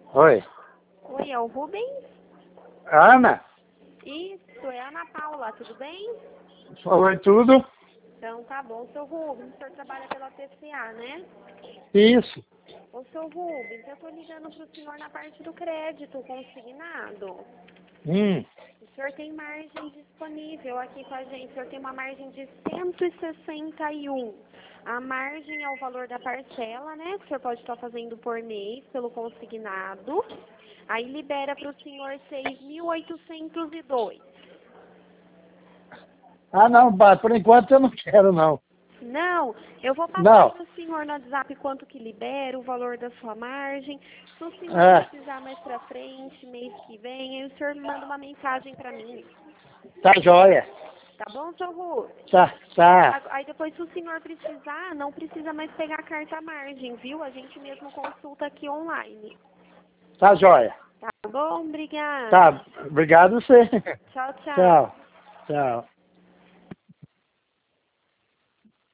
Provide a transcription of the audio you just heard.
Oi. Oi, é o Rubens? Ana? Isso, é a Ana Paula, tudo bem? Oi, tudo? Então tá bom. Seu Rubens, o senhor trabalha pela TCA, né? Isso. Ô, seu Rubens, eu tô ligando pro senhor na parte do crédito consignado. O senhor tem margem disponível aqui com a gente. O senhor tem uma margem de 161. A margem é o valor da parcela, né? Que o senhor pode estar fazendo por mês pelo consignado. Aí libera para o senhor 6.802. Ah, não, por enquanto eu não quero, não. Não, eu vou passar Não. para o senhor no WhatsApp quanto que libera, o valor da sua margem. Se o senhor É, precisar mais para frente, mês que vem, aí o senhor manda uma mensagem para mim. tá jóia. Tá bom, seu Rubens? Tá. Aí depois, se o senhor precisar, não precisa mais pegar a carta margem, viu? A gente mesmo consulta aqui online. Tá jóia. Tá bom? Obrigada. Tá, obrigado você. Tchau, tchau. Tchau. Tchau.